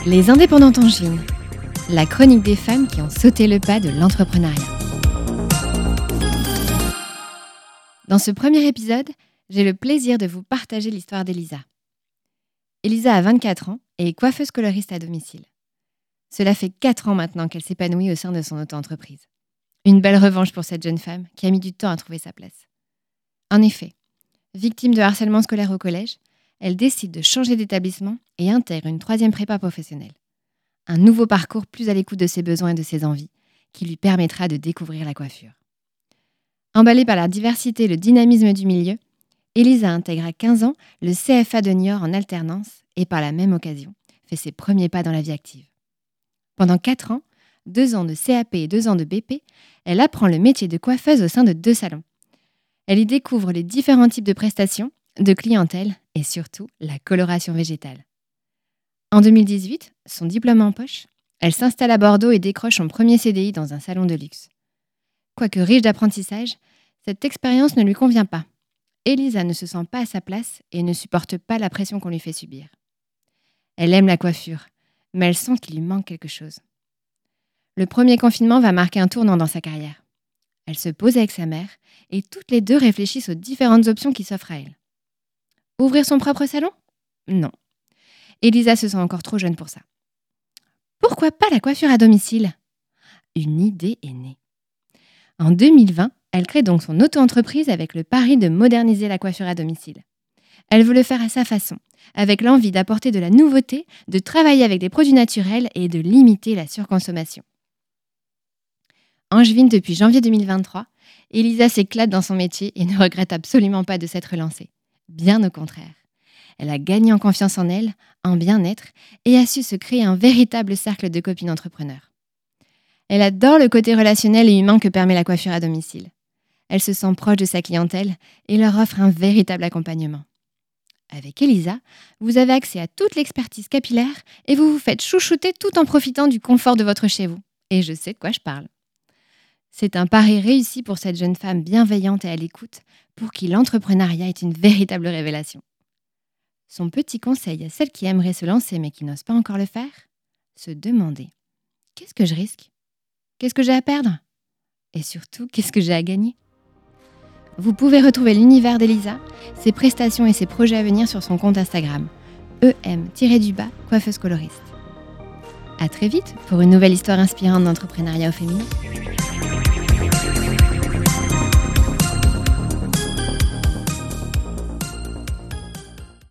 Les indépendantes en Chine, la chronique des femmes qui ont sauté le pas de l'entrepreneuriat. Dans ce premier épisode, j'ai le plaisir de vous partager l'histoire d'Elisa. Elisa a 24 ans et est coiffeuse coloriste à domicile. Cela fait 4 ans maintenant qu'elle s'épanouit au sein de son auto-entreprise. Une belle revanche pour cette jeune femme qui a mis du temps à trouver sa place. En effet, victime de harcèlement scolaire au collège, elle décide de changer d'établissement et intègre une 3e prépa professionnelle. Un nouveau parcours plus à l'écoute de ses besoins et de ses envies, qui lui permettra de découvrir la coiffure. Emballée par la diversité et le dynamisme du milieu, Elisa intègre à 15 ans le CFA de Niort en alternance et par la même occasion fait ses premiers pas dans la vie active. Pendant 4 ans, 2 ans de CAP et 2 ans de BP, elle apprend le métier de coiffeuse au sein de 2 salons. Elle y découvre les différents types de prestations, de clientèle et surtout la coloration végétale. En 2018, son diplôme en poche, elle s'installe à Bordeaux et décroche son premier CDI dans un salon de luxe. Quoique riche d'apprentissage, cette expérience ne lui convient pas. Elisa ne se sent pas à sa place et ne supporte pas la pression qu'on lui fait subir. Elle aime la coiffure, mais elle sent qu'il lui manque quelque chose. Le premier confinement va marquer un tournant dans sa carrière. Elle se pose avec sa mère et toutes les deux réfléchissent aux différentes options qui s'offrent à elle. Ouvrir son propre salon ? Non. Elisa se sent encore trop jeune pour ça. Pourquoi pas la coiffure à domicile ? Une idée est née. En 2020, elle crée donc son auto-entreprise avec le pari de moderniser la coiffure à domicile. Elle veut le faire à sa façon, avec l'envie d'apporter de la nouveauté, de travailler avec des produits naturels et de limiter la surconsommation. Angevine depuis janvier 2023, Elisa s'éclate dans son métier et ne regrette absolument pas de s'être lancée. Bien au contraire. Elle a gagné en confiance en elle, en bien-être et a su se créer un véritable cercle de copines entrepreneurs. Elle adore le côté relationnel et humain que permet la coiffure à domicile. Elle se sent proche de sa clientèle et leur offre un véritable accompagnement. Avec Elisa, vous avez accès à toute l'expertise capillaire et vous vous faites chouchouter tout en profitant du confort de votre chez vous. Et je sais de quoi je parle. C'est un pari réussi pour cette jeune femme bienveillante et à l'écoute, pour qui l'entrepreneuriat est une véritable révélation. Son petit conseil à celles qui aimeraient se lancer mais qui n'osent pas encore le faire ? Se demander « Qu'est-ce que je risque ? Qu'est-ce que j'ai à perdre ? Et surtout, qu'est-ce que j'ai à gagner ?» Vous pouvez retrouver l'univers d'Elisa, ses prestations et ses projets à venir sur son compte Instagram, EM-coiffeuse coloriste. À très vite pour une nouvelle histoire inspirante d'entrepreneuriat au féminin.